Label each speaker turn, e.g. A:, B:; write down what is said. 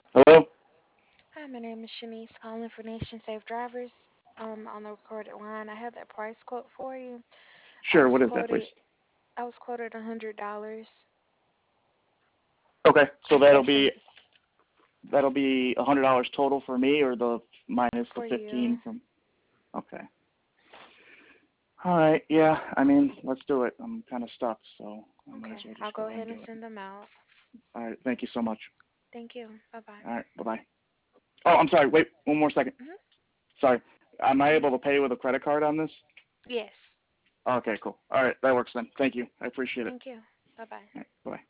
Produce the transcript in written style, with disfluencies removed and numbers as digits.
A: Hello?
B: Hi, my name is Shanice calling for Nation Safe Drivers. On the recorded line, I have that price quote for you. I
A: Sure,
B: was
A: what is that, please?
B: quoted, I was quoted $100.
A: Okay, so that'll
B: That's
A: be
B: in
A: that'll be $100 total for me, or the minus the
B: for you.
A: 15 from. Okay. All right. Yeah. I mean, let's do it. I'm kind of stuck, so I might as
B: Okay,
A: well
B: I'll
A: just
B: go
A: go ahead and
B: ahead and
A: do it.
B: send them out.
A: All right. Thank you so much.
B: Thank you. Bye bye.
A: All right. Bye bye. Oh, I'm sorry. Wait, one more second.
B: Hmm.
A: Sorry. Am I
B: Hmm.
A: able to pay with a credit card on this?
B: Yes.
A: Okay. Cool. All right. That works then. Thank you. I appreciate it.
B: Thank you. Bye bye.
A: All right. Bye.